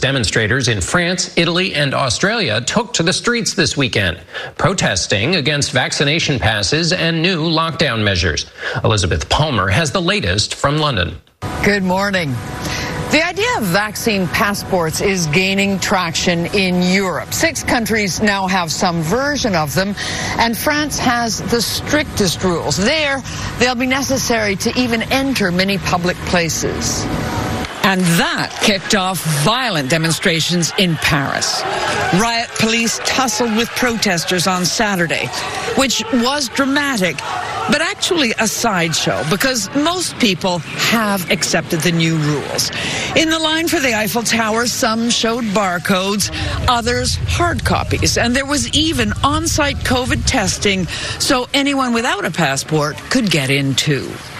Demonstrators in France, Italy, and Australia took to the streets this weekend, protesting against vaccination passes and new lockdown measures. Elizabeth Palmer has the latest from London. Good morning. The idea of vaccine passports is gaining traction in Europe. 6 countries now have some version of them, and France has the strictest rules. There, they'll be necessary to even enter many public places. And that kicked off violent demonstrations in Paris. Riot police tussled with protesters on Saturday, which was dramatic, but actually a sideshow because most people have accepted the new rules. In the line for the Eiffel Tower, some showed barcodes, others hard copies, and there was even on-site COVID testing so anyone without a passport could get in too.